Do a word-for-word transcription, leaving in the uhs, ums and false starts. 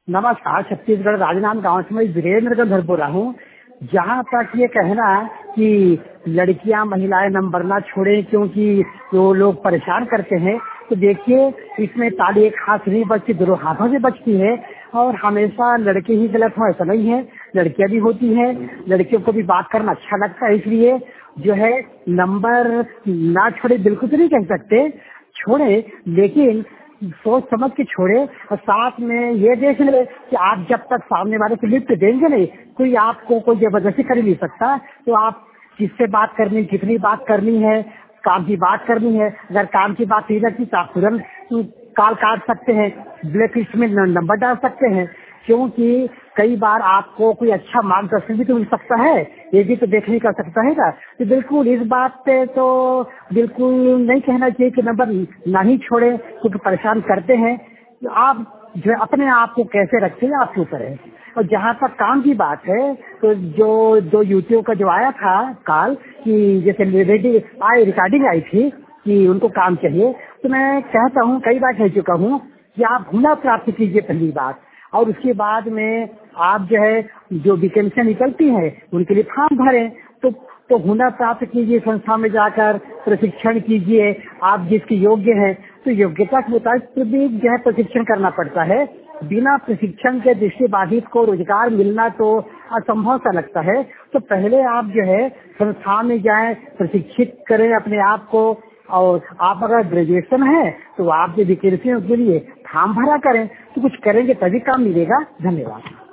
नमस्कार। छत्तीसगढ़ राजनांदगांव से मैं वीरेंद्र गंधर बोल रहा हूँ। जहाँ तक ये कहना है कि लड़कियां महिलाएं नंबर ना छोड़ें क्योंकि वो लोग परेशान करते हैं, तो देखिए इसमें ताली एक हाथ नहीं बचती, दोनों हाथों से बचती है। और हमेशा लड़के ही गलत हो ऐसा नहीं है, लड़कियां भी होती हैं। लड़कियों को भी बात करना अच्छा लगता है, इसलिए जो है नंबर ना छोड़े बिल्कुल तो नहीं कह सकते, छोड़े, लेकिन सोच समझ के छोड़े। और साथ में ये देख ले कि आप जब तक सामने वाले को लिफ्ट देंगे नहीं, कोई आपको कोई जबरदस्ती कर ही नहीं सकता। तो आप किससे बात करनी, कितनी बात करनी है, काम की बात करनी है। अगर काम की बात नहीं रखी तो आप तुरंत कॉल काट सकते हैं, ब्लैक लिस्ट में नंबर डाल सकते हैं। क्योंकि कई बार आपको कोई अच्छा मार्गदर्शन भी तो मिल सकता है, ये भी तो देखने कर सकता है ना। तो बिल्कुल इस बात पे तो बिल्कुल नहीं कहना चाहिए कि नंबर ना ही छोड़े क्योंकि परेशान करते हैं। तो आप जो है अपने आप को कैसे रखते हैं आपके ऊपर है। और जहाँ तक काम की बात है तो जो जो यूट्यूब का जो आया था कॉल कि जैसे रेडी आई रिकॉर्डिंग आई थी कि उनको काम चाहिए, तो मैं कहता हूँ, कई बार कह चुका हूँ कि आप हुनर प्राप्त कीजिए पहली बात, और उसके बाद में आप जो है जो वैकेंसी निकलती है उनके लिए फॉर्म भरें। तो तो हुनर प्राप्त कीजिए, संस्था में जाकर प्रशिक्षण कीजिए। आप जिसके योग्य हैं तो योग्यता के मुताबिक भी जो है प्रशिक्षण करना पड़ता है। बिना प्रशिक्षण के दृष्टिबाधित को रोजगार मिलना तो असंभव सा लगता है। तो पहले आप जो है संस्था में जाएं, प्रशिक्षित करें अपने आप को। और आप अगर ग्रेजुएशन है तो आप जो वैकेंसी के लिए फॉर्म भरा करें, तो कुछ करेंगे तभी काम मिलेगा। धन्यवाद।